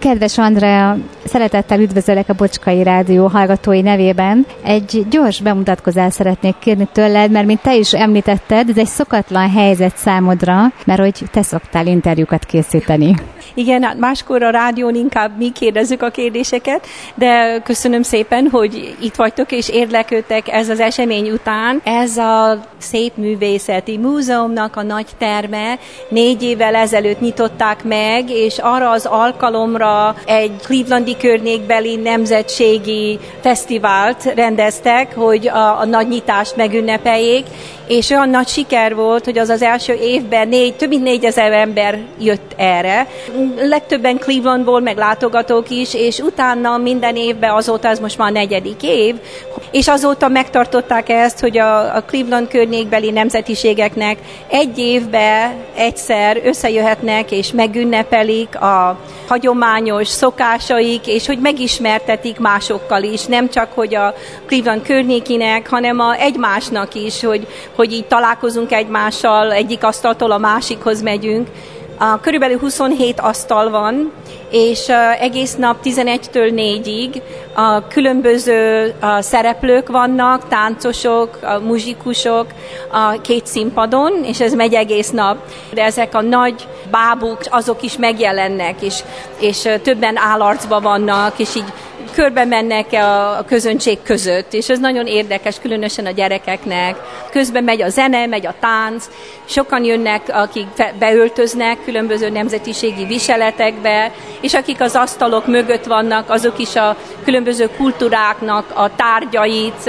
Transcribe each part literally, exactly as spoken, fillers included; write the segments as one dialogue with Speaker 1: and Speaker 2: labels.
Speaker 1: Kedves Andrea, szeretettel üdvözöllek a Bocskai Rádió hallgatói nevében. Egy gyors bemutatkozást szeretnék kérni tőled, mert mint te is említetted, ez egy szokatlan helyzet számodra, mert hogy te szoktál interjúkat készíteni.
Speaker 2: Igen, hát máskor a rádión inkább mi kérdezzük a kérdéseket, de köszönöm szépen, hogy itt vagytok és érdeklődtek ez az esemény után. Ez a Szépművészeti Múzeumnak a nagy terme négy évvel ezelőtt nyitották meg, és arra az alkalomra egy clevelandi környékbeli nemzetségi fesztivált rendeztek, hogy a, a nagy nyitást megünnepeljék, és olyan nagy siker volt, hogy az az első évben négy, több mint négyezer ember jött erre. Legtöbben Clevelandból, meg látogatók is, és utána minden évben, azóta ez most már a negyedik év, és azóta megtartották ezt, hogy a, a Cleveland környékbeli nemzetiségeknek egy évben egyszer összejöhetnek, és megünnepelik a hagyományos szokásaik, és hogy megismertetik másokkal is, nem csak hogy a Cleveland környékinek, hanem a egymásnak is, hogy, hogy így találkozunk egymással, egyik asztaltól a másikhoz megyünk. A, körülbelül huszonhét asztal van, és uh, egész nap tizenegytől négyig a különböző uh, szereplők vannak, táncosok, a muzsikusok a két színpadon, és ez megy egész nap. De ezek a nagy bábuk, azok is megjelennek, és, és uh, többen állarcban vannak, és így körbe mennek a közönség között, és ez nagyon érdekes, különösen a gyerekeknek. Közben megy a zene, megy a tánc, sokan jönnek, akik beöltöznek különböző nemzetiségi viseletekbe, és akik az asztalok mögött vannak, azok is a különböző kultúráknak a tárgyait,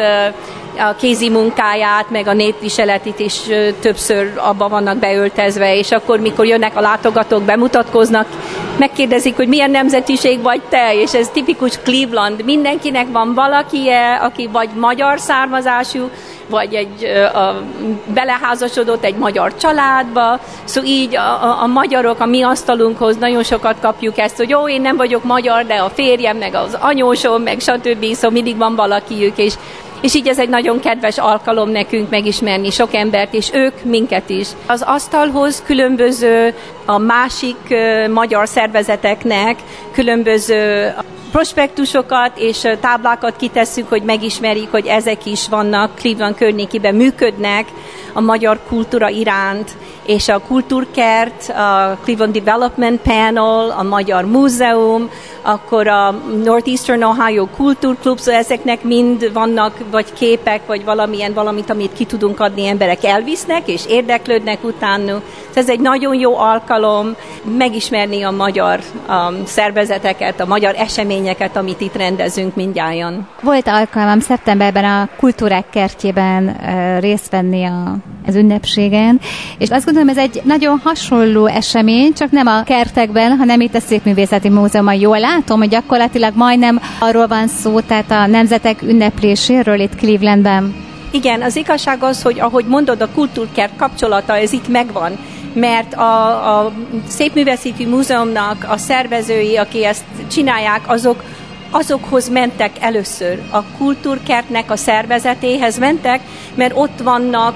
Speaker 2: a kézi munkáját, meg a népviseletit is többször abban vannak beöltezve, és akkor, mikor jönnek a látogatók, bemutatkoznak, megkérdezik, hogy milyen nemzetiség vagy te, és ez tipikus Cleveland. Mindenkinek van valakije, aki vagy magyar származású, vagy egy a, beleházasodott egy magyar családba. Szóval így a, a, a magyarok a mi asztalunkhoz nagyon sokat kapjuk ezt, hogy jó, én nem vagyok magyar, de a férjem, meg az anyósom, meg stb. Szóval mindig van valakiük, és És így ez egy nagyon kedves alkalom nekünk megismerni sok embert, és ők minket is. Az asztalhoz különböző a másik uh, magyar szervezeteknek különböző prospektusokat és táblákat kitesszük, hogy megismerjük, hogy ezek is vannak, Cleveland környékében működnek a magyar kultúra iránt, és a Kultúrkert, a Cleveland Development Panel, a Magyar Múzeum, akkor a Northeastern Ohio Kultúrklub, szóval ezeknek mind vannak vagy képek, vagy valamilyen valamit, amit ki tudunk adni, emberek elvisznek, és érdeklődnek utána. Ez egy nagyon jó alkalom megismerni a magyar a szervezeteket, a magyar eseményeket, amit itt rendezünk mindjárt.
Speaker 1: Volt alkalmam szeptemberben a Kultúrák kertjében részt venni a, az ünnepségen, és azt gondolom, ez egy nagyon hasonló esemény, csak nem a kertekben, hanem itt a Szépművészeti Múzeumban. Jól látom, hogy gyakorlatilag majdnem arról van szó, tehát a nemzetek ünnepléséről itt Clevelandben.
Speaker 2: Igen, az igazság az, hogy ahogy mondod, a kultúrkert kapcsolata, ez itt megvan, mert a, a Szépművészeti Múzeumnak a szervezői, aki ezt csinálják, azok azokhoz mentek először. A kultúrkertnek a szervezetéhez mentek, mert ott vannak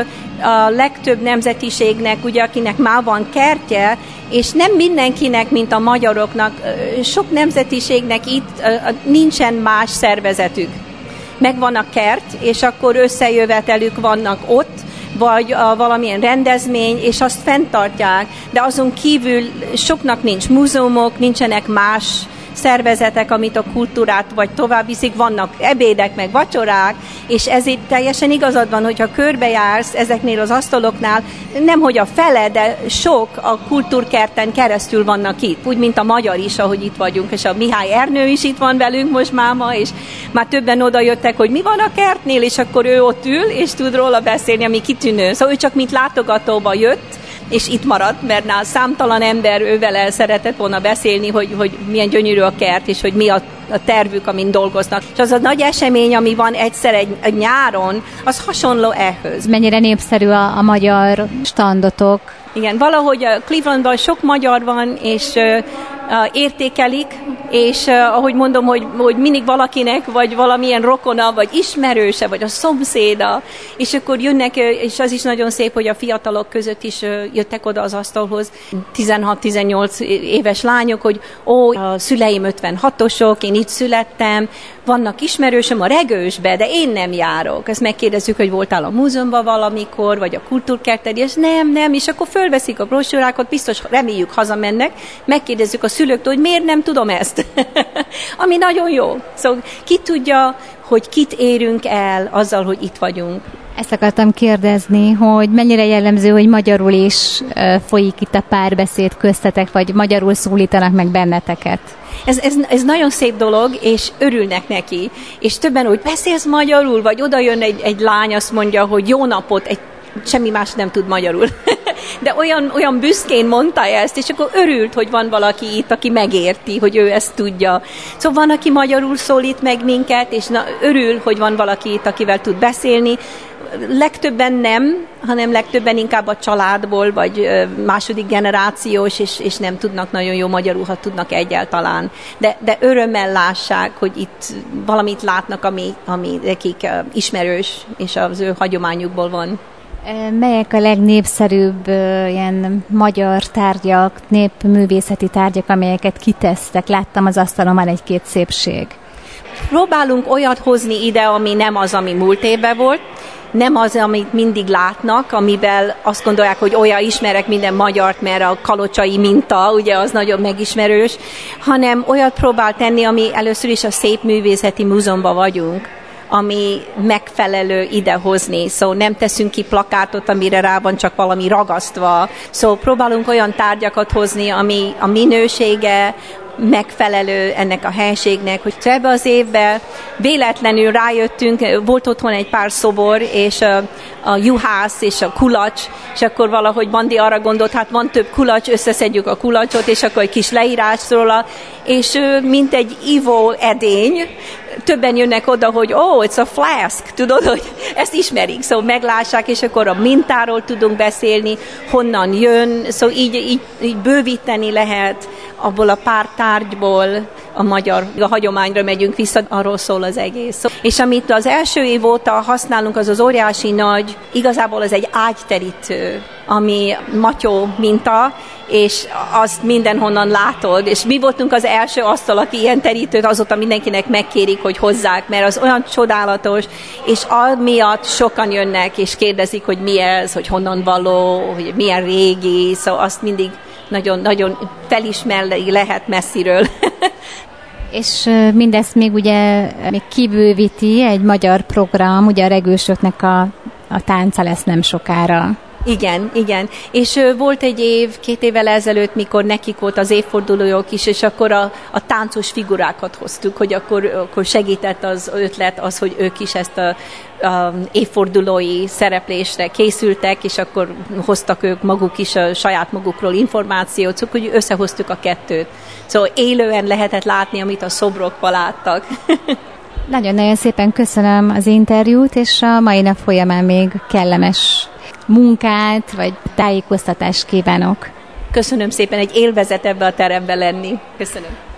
Speaker 2: a legtöbb nemzetiségnek, ugye, akinek már van kertje, és nem mindenkinek, mint a magyaroknak, sok nemzetiségnek itt nincsen más szervezetük. Megvan a kert, és akkor összejövetelük vannak ott, vagy a valamilyen rendezmény, és azt fenntartják, de azon kívül soknak nincs múzeumok, nincsenek más szervezetek, amit a kultúrát vagy tovább viszik, vannak ebédek, meg vacsorák, és ezért teljesen igazad van, hogyha körbejársz ezeknél az asztaloknál, nemhogy a fele, de sok a kultúrkerten keresztül vannak itt, úgy, mint a magyar is, ahogy itt vagyunk, és a Mihály Ernő is itt van velünk most máma, és már többen oda jöttek, hogy mi van a kertnél, és akkor ő ott ül, és tud róla beszélni, ami kitűnő. Szóval ő csak mint látogatóba jött, és itt maradt, mert nál számtalan ember ővel el szeretett volna beszélni, hogy, hogy milyen gyönyörű a kert, és hogy mi a, a tervük, amin dolgoznak. És az a nagy esemény, ami van egyszer egy, egy nyáron, az hasonló ehhez.
Speaker 1: Mennyire népszerű a, a magyar standotok?
Speaker 2: Igen, valahogy a Clevelandban sok magyar van, és uh, értékelik, és ahogy mondom, hogy, hogy mindig valakinek, vagy valamilyen rokona, vagy ismerőse, vagy a szomszéda, és akkor jönnek, és az is nagyon szép, hogy a fiatalok között is jöttek oda az asztalhoz, tizenhat-tizennyolc éves lányok, hogy ó, a szüleim ötvenhatosok, én itt születtem, vannak ismerősöm a Regősbe, de én nem járok. Ezt megkérdezzük, hogy voltál a múzeumban valamikor, vagy a kultúrkerted, és nem, nem, és akkor fölveszik a brosúrákat, biztos reméljük hazamennek, megkérdezzük a szülőktől, hogy miért nem tudom ezt. Ami nagyon jó. Szóval ki tudja, hogy kit érünk el azzal, hogy itt vagyunk.
Speaker 1: Ezt akartam kérdezni, hogy mennyire jellemző, hogy magyarul is folyik itt a párbeszéd köztetek, vagy magyarul szólítanak meg benneteket?
Speaker 2: Ez, ez, ez nagyon szép dolog, és örülnek neki. És többen, hogy beszélsz magyarul, vagy oda jön egy, egy lány, azt mondja, hogy jó napot, egy, semmi más nem tud magyarul. De olyan, olyan büszkén mondta ezt, és akkor örült, hogy van valaki itt, aki megérti, hogy ő ezt tudja. Szóval van, aki magyarul szólít meg minket, és na, örül, hogy van valaki itt, akivel tud beszélni. Legtöbben nem, hanem legtöbben inkább a családból, vagy második generációs, és, és nem tudnak nagyon jó magyarul, ha tudnak egyáltalán. De, de örömmel lássák, hogy itt valamit látnak, ami, ami nekik ismerős, és az ő hagyományukból van.
Speaker 1: Melyek a legnépszerűbb ilyen magyar tárgyak, népművészeti tárgyak, amelyeket kitesztek? Láttam az asztalon egy-két szépség.
Speaker 2: Próbálunk olyat hozni ide, ami nem az, ami múlt évben volt, nem az, amit mindig látnak, amivel azt gondolják, hogy olyan ismerek minden magyart, mert a kalocsai minta, ugye az nagyon megismerős, hanem olyat próbál tenni, ami először is a Szépművészeti Múzeumban vagyunk, ami megfelelő idehozni. Szóval nem teszünk ki plakátot, amire rá van csak valami ragasztva. Szóval próbálunk olyan tárgyakat hozni, ami a minősége megfelelő ennek a helységnek, hogy ebbe az évben véletlenül rájöttünk, volt otthon egy pár szobor, és a, a juhász és a kulacs, és akkor valahogy Bandi arra gondolt, hát van több kulacs, összeszedjük a kulacsot, és akkor egy kis leírás róla, és mint egy ivó edény, többen jönnek oda, hogy oh, it's a flask, tudod, hogy ezt ismerik, szóval meglássák, és akkor a mintáról tudunk beszélni, honnan jön, szóval így, így, így bővíteni lehet abból a pár tárgyból, a magyar a hagyományra megyünk vissza, arról szól az egész. És amit az első év óta használunk, az az óriási nagy, igazából az egy ágyterítő, ami matyó minta, és azt mindenhonnan látod, és mi voltunk az első asztal, aki ilyen terítőt azóta mindenkinek megkérik, hogy hozzák, mert az olyan csodálatos, és amiatt sokan jönnek, és kérdezik, hogy mi ez, hogy honnan való, hogy milyen régi, szóval azt mindig nagyon, nagyon felismerni lehet messziről.
Speaker 1: És mindezt még ugye még kibővíti egy magyar program, ugye a Regősöknek a, a tánca lesz nem sokára.
Speaker 2: Igen, igen. És ö, volt egy év, két évvel ezelőtt, mikor nekik volt az évfordulójuk is, és akkor a, a táncos figurákat hoztuk, hogy akkor, akkor segített az ötlet az, hogy ők is ezt a, a évfordulói szereplésre készültek, és akkor hoztak ők maguk is a saját magukról információt, szóval hogy összehoztuk a kettőt. Szóval élően lehetett látni, amit a szobrokban láttak.
Speaker 1: Nagyon-nagyon szépen köszönöm az interjút, és a mai nap folyamán még kellemes munkát, vagy tájékoztatást kívánok.
Speaker 2: Köszönöm szépen, egy élvezet ebbe a terembe lenni. Köszönöm.